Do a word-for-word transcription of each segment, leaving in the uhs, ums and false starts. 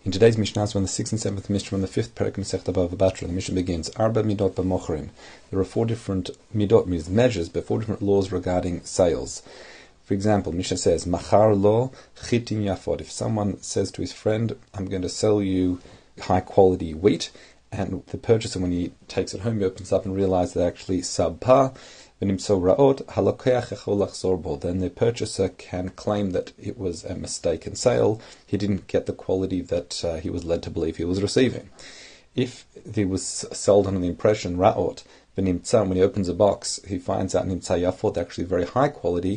In today's Mishnah, on the sixth and seventh Mishnah, on the fifth Perek Masechta Bava Batra, the Mishnah begins, Arba midot b'mochrim. There are four different midot, means measures, but four different laws regarding sales. For example, Mishnah says, Machar lo chitin yafod. If someone says to his friend, I'm going to sell you high quality wheat, and the purchaser, when he takes it home, he opens up and realizes that actually subpar, then the purchaser can claim that it was a mistaken sale. He didn't get the quality that uh, he was led to believe he was receiving. If he was sold under the impression ra'ot, when he opens a box, he finds out nimtza yafot, actually very high quality,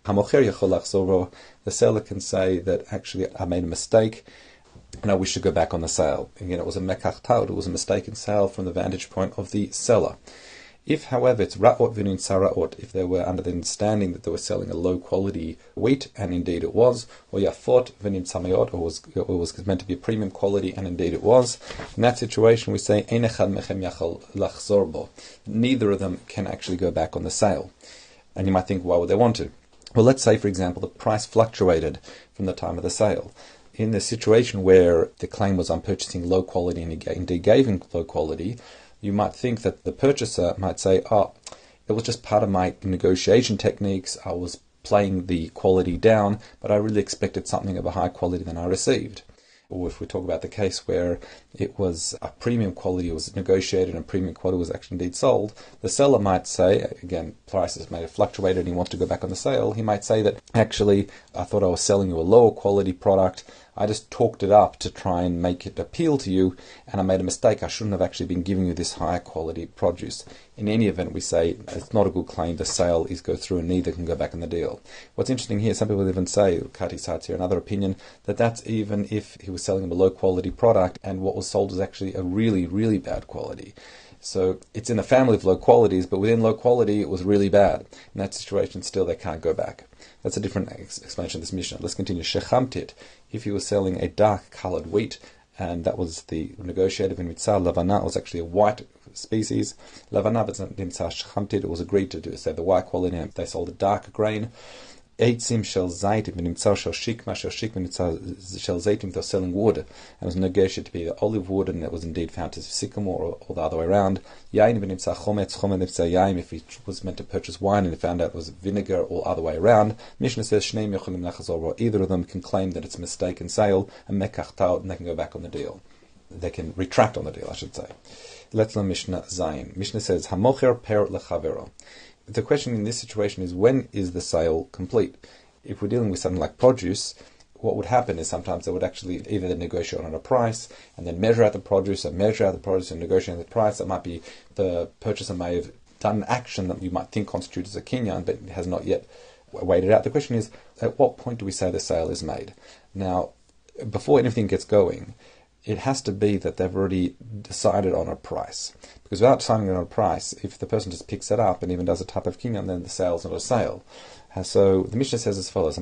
the seller can say that actually I made a mistake and I wish to go back on the sale. Again, it was a mekach taud, it was a mistaken sale from the vantage point of the seller. If, however, it's ra'ot v'nin sara'ot, if they were under the understanding that they were selling a low-quality wheat, and indeed it was, or yafot v'nin samayot, or was, or was meant to be a premium quality, and indeed it was, in that situation we say, ein echad mechem yachal lachzor bo. Neither of them can actually go back on the sale. And you might think, why would they want to? Well, let's say, for example, the price fluctuated from the time of the sale. In the situation where the claim was, I'm purchasing low quality, and he indeed gave him low quality, you might think that the purchaser might say, oh, it was just part of my negotiation techniques, I was playing the quality down, but I really expected something of a high quality than I received. Or if we talk about the case where it was a premium quality, it was negotiated and premium quality was actually indeed sold, the seller might say, again, prices may have fluctuated and he wants to go back on the sale, he might say that, actually, I thought I was selling you a lower quality product, I just talked it up to try and make it appeal to you, and I made a mistake. I shouldn't have actually been giving you this higher quality produce. In any event, we say it's not a good claim. The sale is go through and neither can go back on the deal. What's interesting here, some people even say, Kati Satz here, another opinion, that that's even if he was selling him a low quality product and what was sold was actually a really, really bad quality. So it's in a family of low qualities, but within low quality it was really bad. In that situation, still they can't go back. That's a different ex- explanation of this Mishnah. Let's continue. Shechamtit, if he was selling a dark coloured wheat, and that was the negotiated in mitzah, lavana was actually a white species. Lavana, but mitzah shechamtit, it was agreed to do, say the white quality, and they sold a dark grain. Eitzim shel zaitim v'nimtzah shel shikma shel shikma v'nimtzah shel zaitim. They're selling wood, and it was negotiated to be the olive wood, and it was indeed found to be sycamore, or, or the other way around. Yain v'nimtzah chometz chometz v'nimtzah yain. If he was meant to purchase wine and he found out it was vinegar, or other way around, Mishnah says shneim yochalim lachazor. Either of them can claim that it's a mistaken sale and mekach taud, and they can go back on the deal. They can retract on the deal, I should say. Let's learn Mishnah Zayin. Mishnah says hamocher per lechavero. The question in this situation is, when is the sale complete? If we're dealing with something like produce, what would happen is sometimes they would actually either negotiate on a price and then measure out the produce and measure out the produce and negotiate the price. That might be the purchaser may have done an action that you might think constitutes a kinyan, but has not yet weighed it out. The question is, at what point do we say the sale is made? Now, before anything gets going, it has to be that they've already decided on a price. Because without deciding on a price, if the person just picks it up and even does a type of kinyan, then the sale's not a sale. And so the Mishnah says as follows: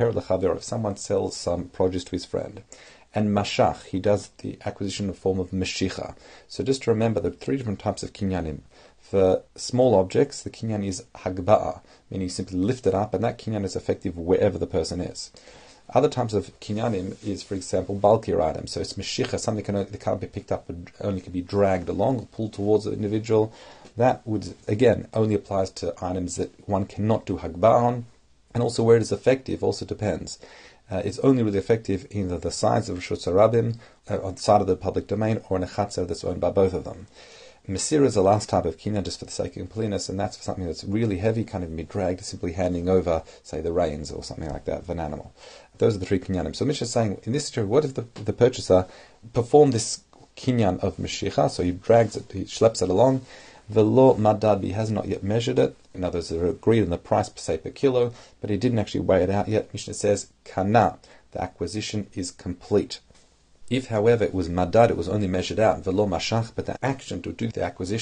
if someone sells some produce to his friend, and mashach, he does the acquisition in the form of meshicha. So just to remember, there are three different types of kinyanim. For small objects, the kinyan is hagba'a, meaning you simply lift it up, and that kinyan is effective wherever the person is. Other types of kinyanim is, for example, bulkier items. So it's meshicha, something can, that can't be picked up, but only can be dragged along or pulled towards the individual. That would, again, only applies to items that one cannot do hagba on. And also where it is effective also depends. Uh, it's only really effective in either the sides of Rishut Sarabim, uh, on the side of the public domain, or in a chatzar that's owned by both of them. Mesira is the last type of kinyan, just for the sake of completeness, and that's for something that's really heavy, can't even be dragged, simply handing over, say, the reins or something like that of an animal. Those are the three kinyanim. So Mishnah is saying, in this situation, what if the, the purchaser performed this kinyan of meshicha, so he drags it, he schleps it along, velo madad, he has not yet measured it, in other words, they're agreed on the price, say, per kilo, but he didn't actually weigh it out yet. Mishnah says, kana, the acquisition is complete. If, however, it was madad, it was only measured out, velo mashach, but the action to do the acquisition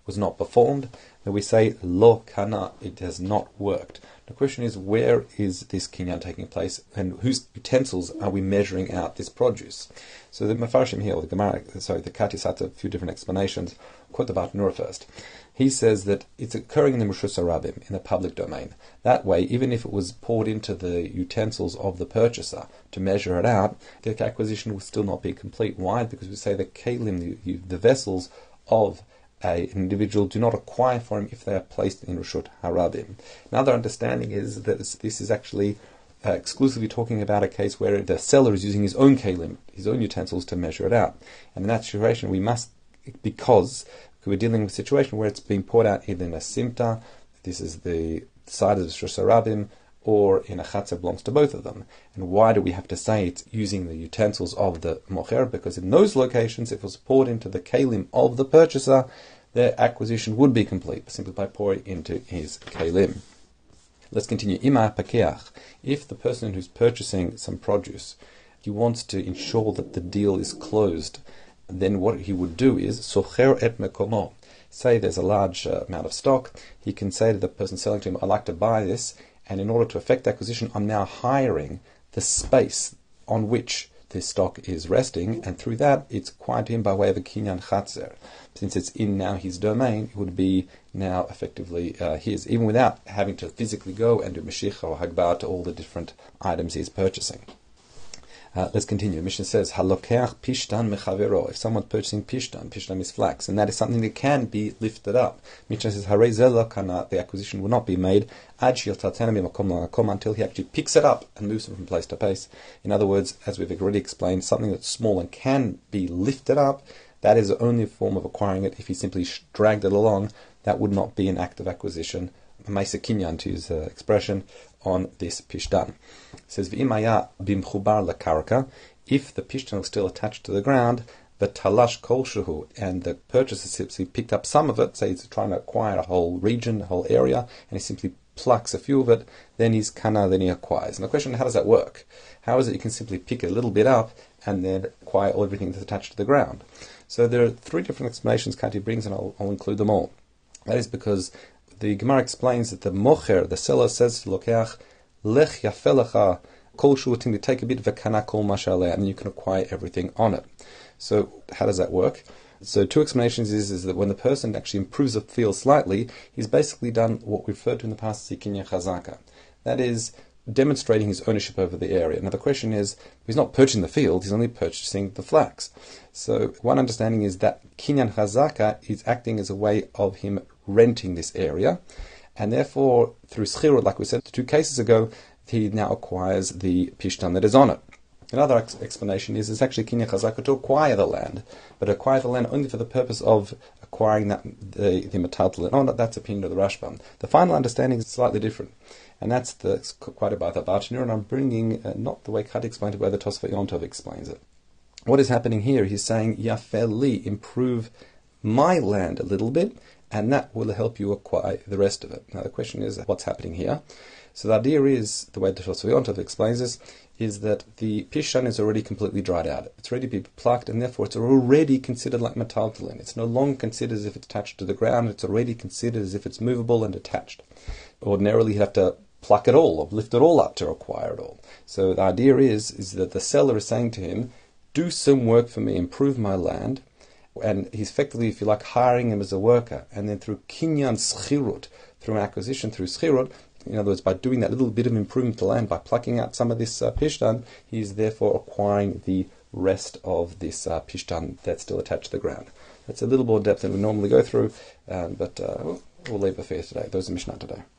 was not performed, then we say lo kana, it has not worked. The question is, where is this kinyan taking place, and whose utensils are we measuring out this produce? So the Mefarshim here, or the Gemara, sorry, the Katis had a few different explanations. Quote the Bartenura first. He says that it's occurring in the Reshus HaRabim, in the public domain. That way, even if it was poured into the utensils of the purchaser to measure it out, the acquisition will still not be complete. Why? Because we say the kalim, the, the vessels of a, an individual, do not acquire for him if they are placed in Reshut HaRabim. Another understanding is that this is actually uh, exclusively talking about a case where the seller is using his own kalim, his own utensils, to measure it out. And in that situation, we must, because we're dealing with a situation where it's being poured out either in a simta, this is the side of the Reshus HaRabim, or in a chatzah, belongs to both of them. And why do we have to say it's using the utensils of the mocher? Because in those locations, if it was poured into the kalim of the purchaser, their acquisition would be complete simply by pouring into his kalim. Let's continue. Ima pakeach. If the person who's purchasing some produce, he wants to ensure that the deal is closed, then what he would do is socher et mekomo. Say there's a large uh, amount of stock, he can say to the person selling to him, I'd like to buy this, and in order to effect acquisition, I'm now hiring the space on which this stock is resting, and through that it's acquired to him by way of a kinyan chatzer. Since it's in now his domain, it would be now effectively uh, his, even without having to physically go and do mashicha or hagbar to all the different items he's purchasing. Uh, let's continue. Mishnah says, "Halokeach pishtan mechavero." If someone's purchasing pishtan, pishtan is flax, and that is something that can be lifted up. Mishnah says, "Harei zeh kana." The acquisition will not be made ad shel tatena mimakom lamakom, until he actually picks it up and moves it from place to place. In other words, as we've already explained, something that's small and can be lifted up, that is the only form of acquiring it. If he simply dragged it along, that would not be an act of acquisition. Maisa kinyan, to use the expression, on this pishtan. It says, V'imaya bimchubar lakarka, if the pishtan was still attached to the ground, but talash kolshuhu, and the purchaser simply picked up some of it, say he's trying to acquire a whole region, a whole area, and he simply plucks a few of it, then he's kana, then he acquires. And the question, how does that work? How is it you can simply pick a little bit up and then acquire everything that's attached to the ground? So there are three different explanations Kati brings, and I'll, I'll include them all. That is because the Gemara explains that the mocher, the seller, says to Lokeach, Lech yafelecha kol shuatim, to take a bit of a kana kol mashaleh, and you can acquire everything on it. So how does that work? So two explanations is, is that when the person actually improves the field slightly, he's basically done what we referred to in the past as kinyan chazaka. That is, demonstrating his ownership over the area. Now the question is, he's not purchasing the field, he's only purchasing the flax. So one understanding is that kinyan chazaka is acting as a way of him renting this area, and therefore through schirut, like we said two cases ago, he now acquires the pishtan that is on it. Another ex- explanation is it's actually kinyan chazaka to acquire the land, but acquire the land only for the purpose of acquiring that the the metaltalin on it. That's the opinion of the Rashbam. The final understanding is slightly different, and that's the quoted by the Bartenura, and I'm bringing uh, not the way Kati explained it, but the Tosfot Yontov explains it. What is happening here? He's saying Yafeli, improve my land a little bit, and that will help you acquire the rest of it. Now the question is, what's happening here? So the idea is, the way the Tosfot Yontov explains this, is that the pishtan is already completely dried out. It's ready to be plucked, and therefore it's already considered like metaltalin. It's no longer considered as if it's attached to the ground. It's already considered as if it's movable and attached. Ordinarily, you have to pluck it all, or lift it all up to acquire it all. So the idea is, is that the seller is saying to him, do some work for me, improve my land, and he's effectively, if you like, hiring him as a worker, and then through kinyan schirut, through an acquisition through schirut, in other words, by doing that little bit of improvement to land, by plucking out some of this uh, pishtan, he's therefore acquiring the rest of this uh, pishtan that's still attached to the ground. That's a little more depth than we normally go through, um, but uh, we'll leave it for today. Those are Mishnah today.